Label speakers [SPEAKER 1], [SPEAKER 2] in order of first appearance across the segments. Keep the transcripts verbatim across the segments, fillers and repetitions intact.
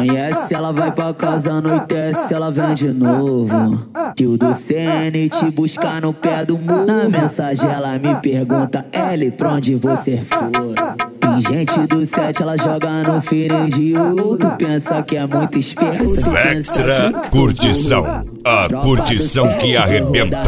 [SPEAKER 1] conhece, ela vai pra casa, anoitece, ela vem de novo. Que o do C N te buscar no pé do muro. Na mensagem ela me pergunta, L, pra onde você for? Tem gente do set, ela joga no feirão de ouro. Tu pensa que é muito esperta.
[SPEAKER 2] Vectra Curtição, a curtição que arrebenta.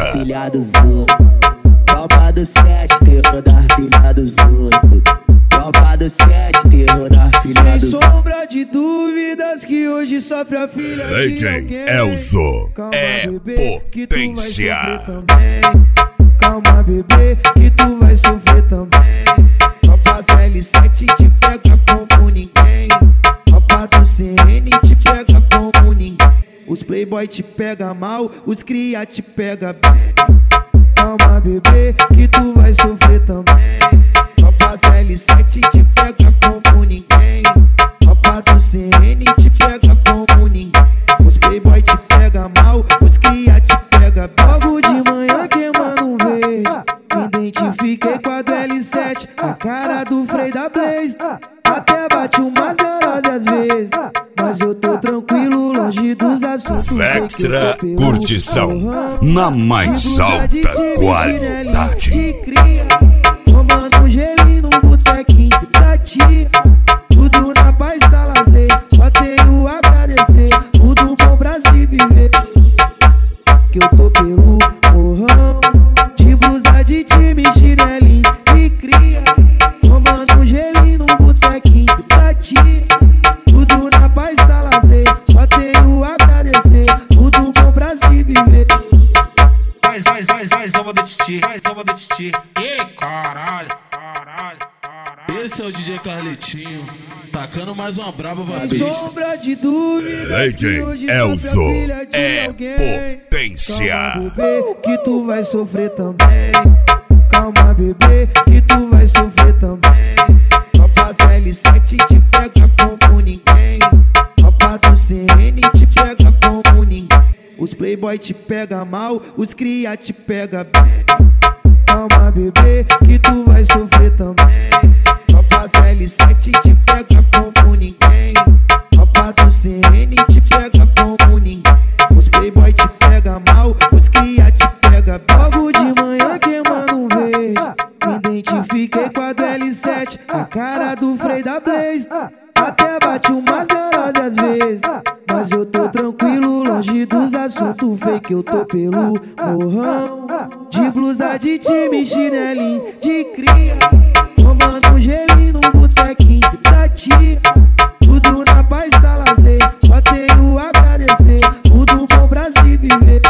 [SPEAKER 1] Tropa do set, terror da filha dos outros. Tropa do set, terror da filha dos outros.
[SPEAKER 3] Sem sombra de dúvidas que hoje sofre a filha de alguém.
[SPEAKER 2] Elzo
[SPEAKER 3] Calma,
[SPEAKER 2] é
[SPEAKER 3] bebê, que tu vai
[SPEAKER 2] potência.
[SPEAKER 3] sofrer também. Calma, bebê, que tu vai sofrer também. Tropa do L sete te pega como ninguém. Tropa do C N te pega como ninguém. Os playboy te pega mal, os cria te pega bem. Calma, bebê, que tu vai sofrer também. Tropa do L sete te pega como ninguém. Tropa do C N te pega como ninguém. Os playboy te pega mal, os cria te pega bem. Logo de manhã queimando um verde, me identifiquei com a do L sete, a cara do Frei da Blaze. Até bate umas neuroses às vezes, mas eu tô tranquilo, longe dos assuntos.
[SPEAKER 2] Vectra Curtição, na mais alta qualidade.
[SPEAKER 3] Tomando um gelinho no botequinho da tia. Tudo na paz da lazer, só tenho a agradecer. Tudo bom pra se viver. Que eu tô pelo morrão, de blusa de time, chinelinho de cria. Tomando um gelinho no botequinho da tia. Tudo na paz da lazer, só tenho a agradecer. Tudo bom pra se viver.
[SPEAKER 4] Vai, vai, vai, vai, zoma do titi, vai, zoma do titi. Ei, caralho, caralho, caralho.
[SPEAKER 5] Esse é o D J Carletinho, tacando mais uma brava pra
[SPEAKER 3] Sem
[SPEAKER 5] pista.
[SPEAKER 3] sombra de dúvida que hoje
[SPEAKER 2] Elzo
[SPEAKER 3] sofre a filha de
[SPEAKER 2] é
[SPEAKER 3] alguém.
[SPEAKER 2] potência.
[SPEAKER 3] Calma, bebê, que tu vai sofrer também. Calma, bebê, que tu vai sofrer também. Tropa do L sete te pega como ninguém. Tropa do C N te pega como ninguém. Os playboy te pega mal, os cria te pega bem. Calma, bebê, que tu vai sofrer também. Tropa do L sete te pega como ninguém. Tropa do C N te pega como ninguém. Os playboy te pega mal, os cria te pega bem. Logo de manhã queimando um verde, me identifiquei com a do L sete, a cara do Frei da Blaze. Até bate umas neuroses às vezes, mas eu tô tranquilo, longe dos assuntos fake. Eu tô pelo morrão, de blusa de time, chinelinho de cria. Tomando um gelinho no botequinho da tia. Tudo na paz da lazer, só tenho a agradecer. Tudo bom pra se viver.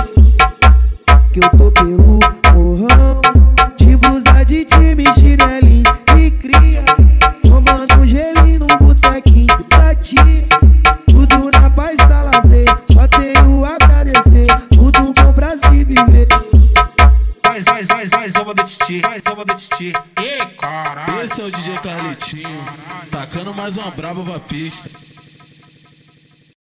[SPEAKER 3] Que eu tô pelo morrão, de blusa de time, chinelinho de cria. Tomando um gelinho no botequinho da tia. Tudo na paz da lazer, só tenho a agradecer. Tudo bom pra se viver.
[SPEAKER 4] Vai, vai, vai, vai, zoma do titi, vai, zoma do titi. Ei, caralho.
[SPEAKER 5] Esse é o D J Carletinho, tacando mais uma brava pra pista.